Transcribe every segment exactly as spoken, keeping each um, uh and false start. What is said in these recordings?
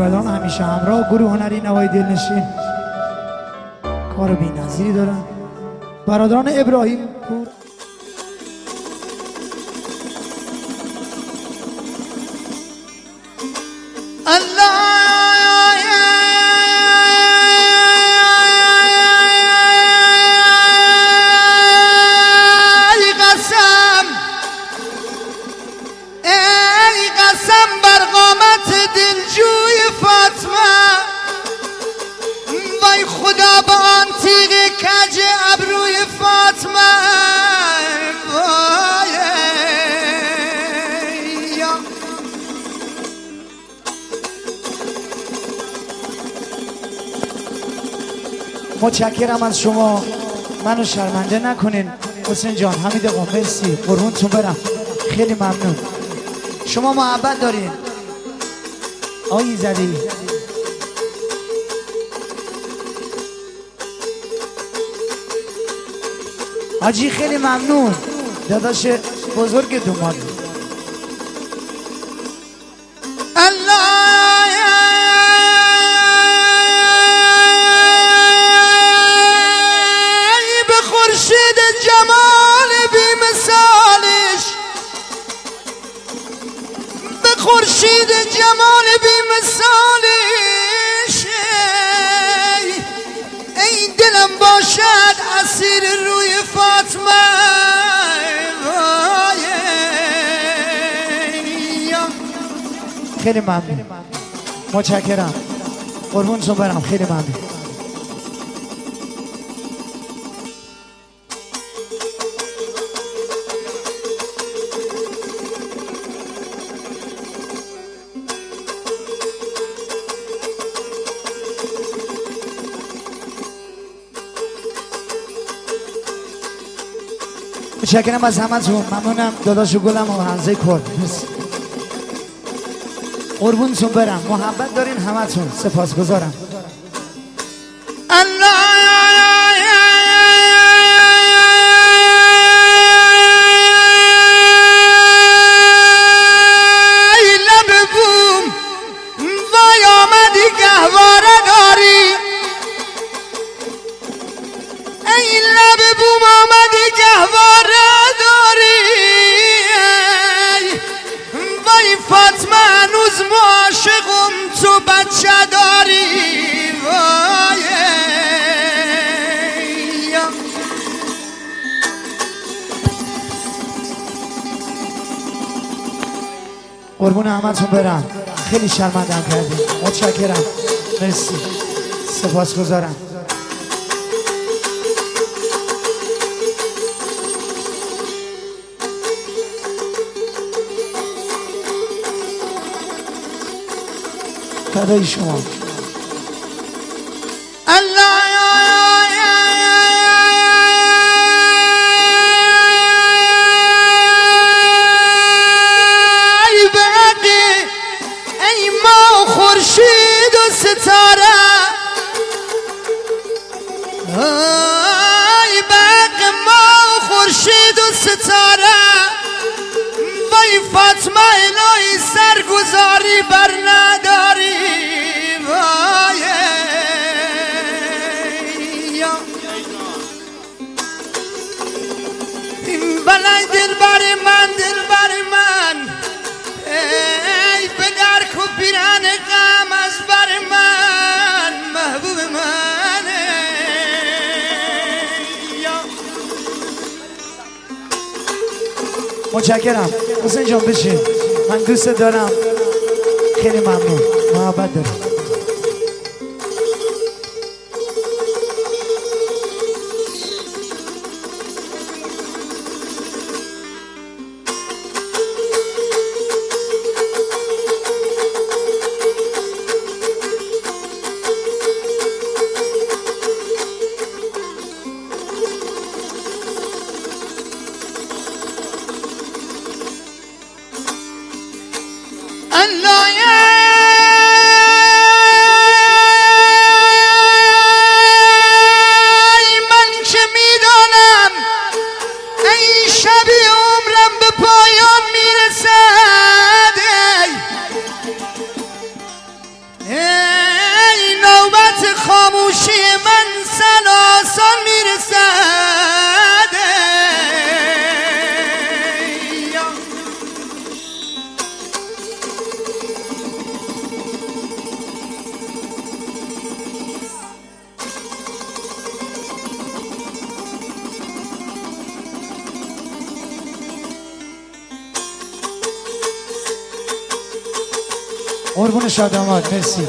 سربلان همیشه همراه گروه هنری نوای دلنشین کار بی‌نظیری دارن. برادران ابراهیم پور خدا با آن تیغ کج ابروی فاطمه متشکرم از شما، منو شرمنده نکنین. حسین جان، حمید آقا، مرسی، قربونتون برم، خیلی ممنون. شما محبت دارین آقای زدی. حاجی خیلی ممنون، داداش بزرگ دومان. به خورشید جمال بی مثالش، به خورشید جمال بی مثالش، ای دلم باشد اسیر روی فاطمه. خیلی ممنون، متشکرم، قربونتون برم، خیلی ممنون. متشکرم از همتون، ممنونم. داداش گلم و حمزه کرد، قربونتون برم، محبت دارین همتون، سپاسگزارم. لب بوم وای آمدی گهواره داری، ای لب بوم آمدی گهواره داری، وای فاطمه هنوز معاشقم تو بچه داری. وای قربون همتون برم، خیلی شرمندم کردیم، متشکرم، مرسی، سپاسگزارم. فدای شما. الله ای بقی ای ما خورشید و ستاره، ای بقی ما خورشید و ستاره، وای فاطمه الهی سرگذاری بر نداری. وای بلای دل بر من، دل بر من، ای به درک و پیران غم از بر من، محبوب من. متشکرم حسین جان، بشین، من دوست دارم، خیلی ممنون، محبت دارم. الله ای نوبت خاموشی من سلاسل میرسد قربون شادامات. مرسی.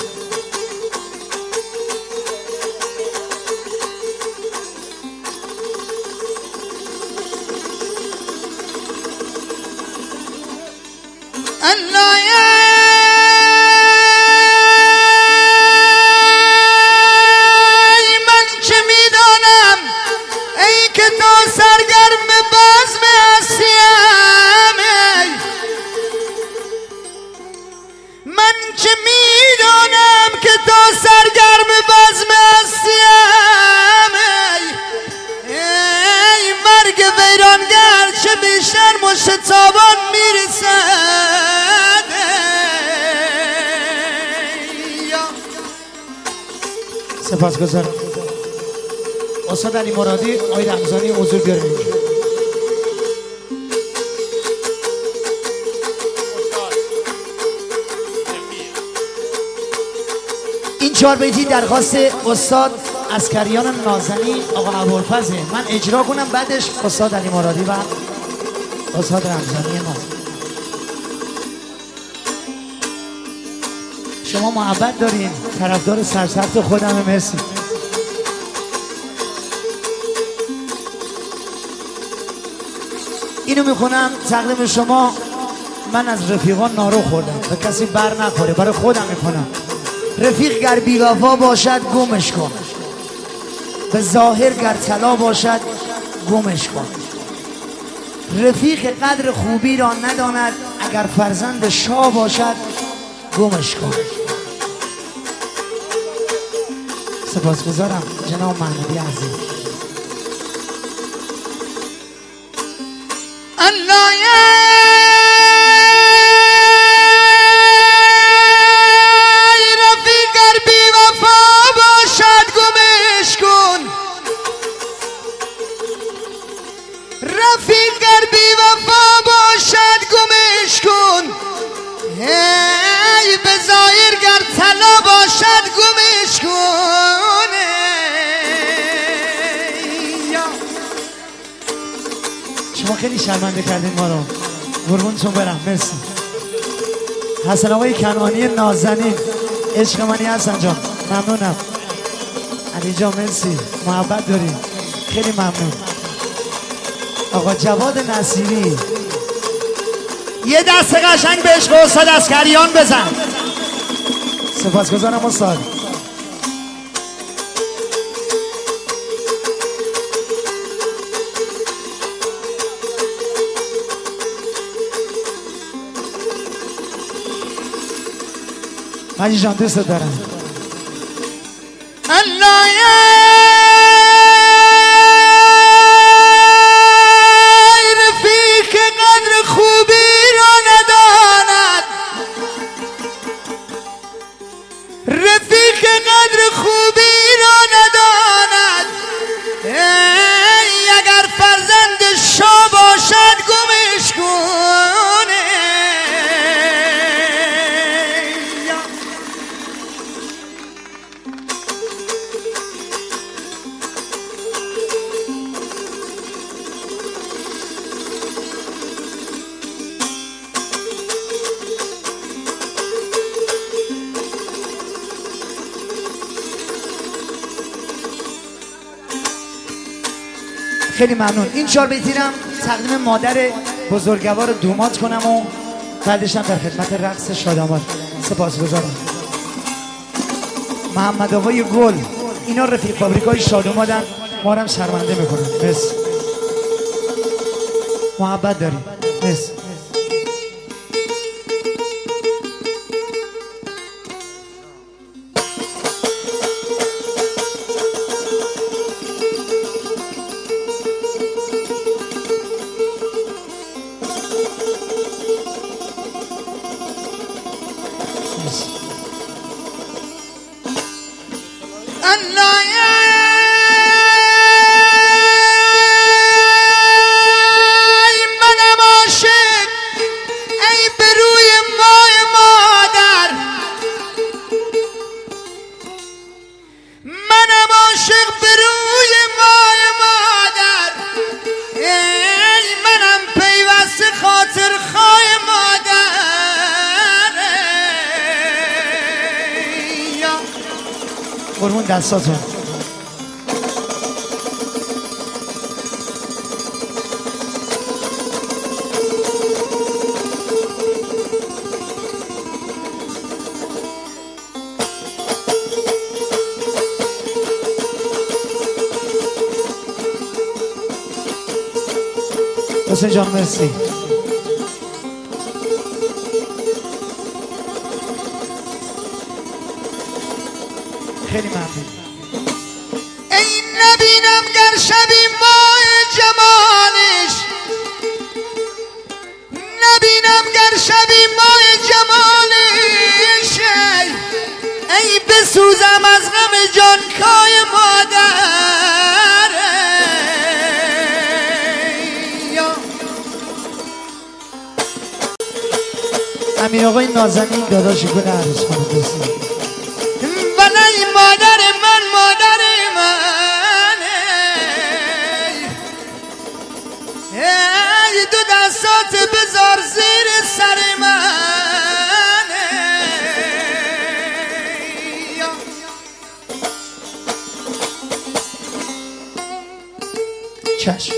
الله من چه میدانم ای که تو سرگرم بزم هستیم، من چه میدانم که تو سرگرم بزم هستیم، ای مرگ ویرانگر چه بیشتر مشتابان میرسد. سپاسگزارم. استاد علی مرادی، آقای رمضانی حضور بیاریم. این چهار بیتی درخواست استاد عسکریان نازنین آقا ابوالفضل، من اجرا کنم بعدش استاد علی مرادی و استاد رمضانی ما. شما محبت دارین، طرفدار سرسبت خودم. مرسی. اینو میخونم تقدیم شما. من از رفیقان نارو خوردم، به کسی بر نخوره، برای خودم میکنم. رفیق گر بی‌وفا باشد گمش کن، به ظاهر گر طلا باشد گمش کن. رفیق قدر خوبی را نداند، اگر فرزند شاه باشد گمش کن. سپاسگزارم جناب محمودی عزیز. الله رفیق گر بی‌وفا باشد گمش کن، رفیق گر بی‌وفا باشد گمش کن، ای به ظاهر گر طلا باشد گمش کن. شما خیلی شرمنده کردین ما رو، قربونتون برم. مرسی. حسن آقای کنعانی نازنین، عشق منی حسن جان، ممنونم. علی جان مرسی، محبت داری، خیلی ممنون. آقا جواد نصیری، یه دست قشنگ به عشق استاد عسکریان بزن. سپاسگزارم استاد. مجی جان دوست دارم. الله رفیق قدر خوبی را نداند، رفیق قدر خوبی را نداند، ای اگر فرزند شاه باشد گمش کن. خیلی ممنون. این چهار بیتیرم تقدیم مادر بزرگوار دومات کنم و بعدشم در خدمت رقص شادامات. سپاسگزارم. محمد آقای گل، اینا رفیق فابریکای شاداماتن، ما رو هم شرمنده میکنن. مرسی. محبت داریم. مرسی. الله ای منم عاشق ای به روی مای مادر منم عاشق به روی مای مادر ای منم پیوسته خاطر خای مادر یا قربون دستاتون. حسین جان مرسی. خیلی ممنون. ای نبینم گر شبی ماه جمالش نبینم گر شبی ماه جمالش ای, ای بسوزم از غم جانکای مادر امیر آقای نازنین داداش گل عروس خانه برسی. ولای مادر من مادر من ای, ای دو دستات بذار زیر سر من ای چشم.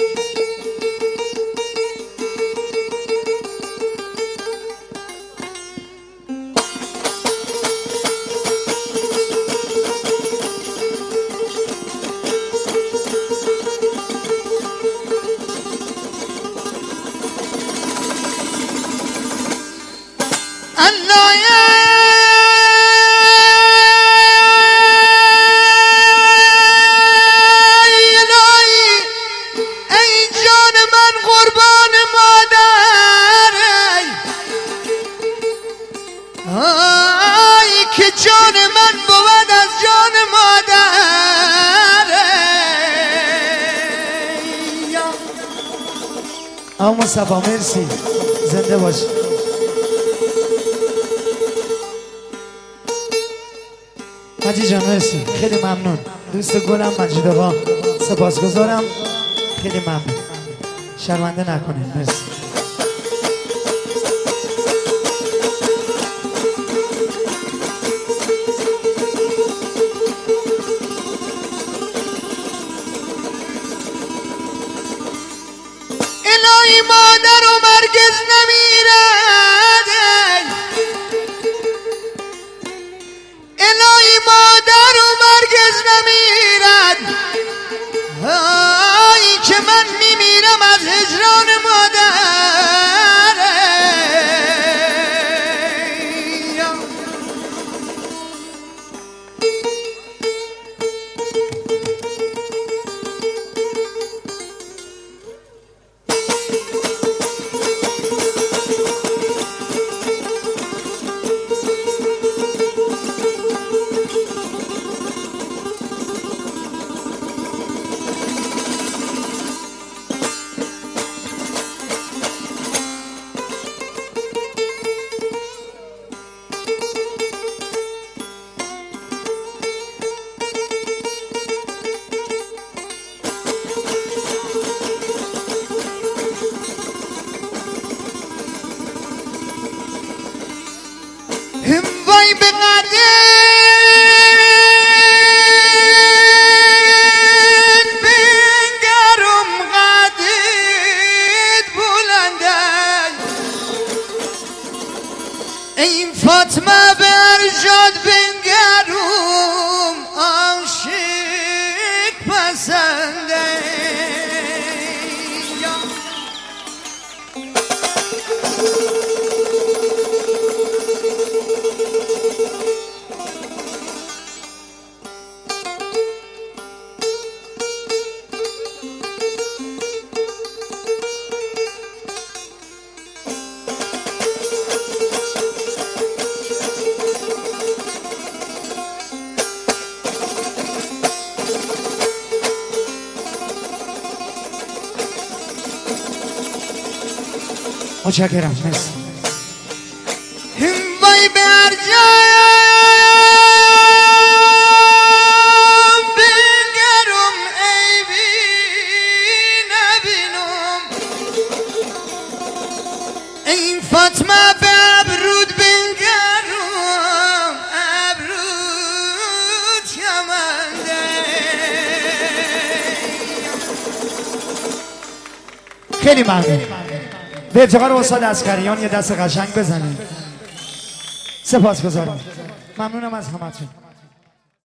الله الهی ای جان من قربان مادر ای که جان من بود از جان مادر آقا مصطفی مرسی، زنده باشی. مجید جان مرسی، خیلی ممنون. دوست گلم مجید آقا سپاسگزارم، خیلی ممنون. شرمنده نکنید. مرسی. الهی مادر و مرگز نمیرد الهی مادر و مرگز نمیرد آی که من میمیرم از هجران مادر وای به قدر بنگرم قدت بلنده این فاطمه به ارجاد بنگرم عاشق پسنده متشکرم. مرسی. وای بر جای بنگرم ای بی نبینم این فاطمه به ابرود بنگرم ابرود شمنده. خیلی ممنون. به افتخار استاد عسکریان یه دست قشنگ بزنید. سپاسگزارم. ممنونم از همتون.